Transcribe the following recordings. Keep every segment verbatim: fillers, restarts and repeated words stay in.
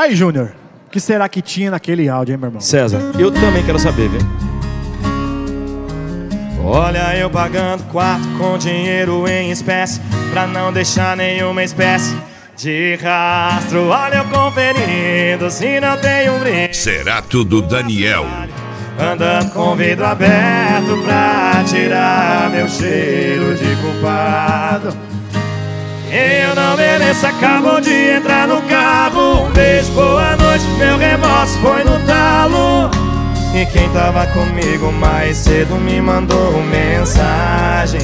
Aí, Júnior, o que será que tinha naquele áudio, hein, meu irmão? César, eu também quero saber, viu? Olha eu pagando quarto com dinheiro em espécie, pra não deixar nenhuma espécie de rastro. Olha eu conferindo se não tem um brinde. Cerato do Daniel. Andando com vidro aberto pra tirar meu cheiro de culpado. Eu não mereço, acabou de entrar no carro. Um beijo, boa noite, meu remorso foi no talo. E quem tava comigo mais cedo me mandou mensagem.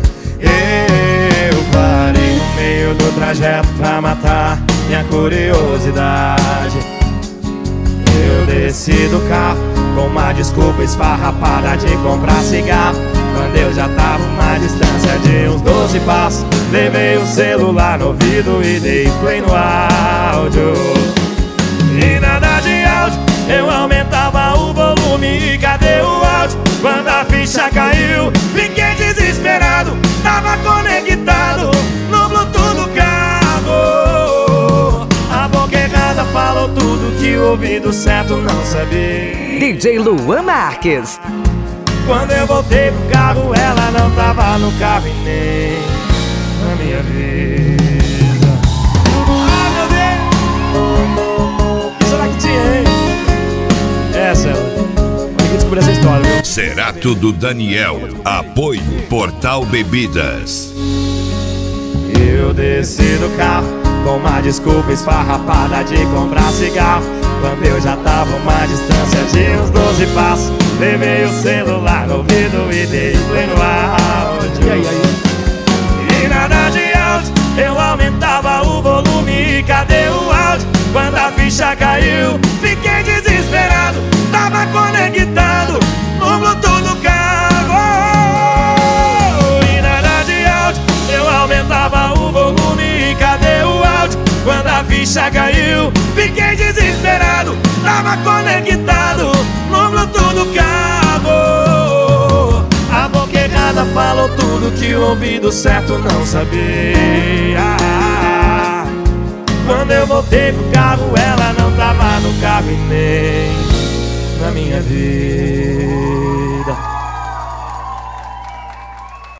Eu parei no meio do trajeto pra matar minha curiosidade. Eu desci do carro com uma desculpa esfarrapada de comprar cigarro. Quando eu já tava uma distância de uns doze passos, levei o celular no ouvido e dei play no áudio. E nada de áudio, eu aumentava o volume. E cadê o áudio? Quando a ficha caiu, fiquei desesperado. Tava conectado no Bluetooth do carro. A boca errada falou tudo que o ouvido certo não sabia. D J Luan Marques. Quando eu voltei pro carro, ela não tava no carro e nem na minha vida. Ah, meu Deus! O que será que tinha, hein? Essa, tem que descobrir essa história, viu? Cerato do Daniel. Apoio Portal Bebidas. Eu desci do carro com uma desculpa esfarrapada de comprar cigarro. Quando eu já tava uma distância de uns doze passos, levei o celular no ouvido e dei play no áudio. E aí, aí? E nada de áudio, eu aumentava o volume. E cadê o áudio? Quando a ficha caiu, fiquei desesperado. Tava conectado no Bluetooth do carro. E nada de áudio, eu aumentava o volume. E cadê o áudio? Quando a ficha caiu, fiquei desesperado. Tava conectado no Bluetooth do carro. A boca errada falou tudo que o ouvido certo não sabia. Quando eu voltei pro carro, ela não tava no carro e nem na minha vida.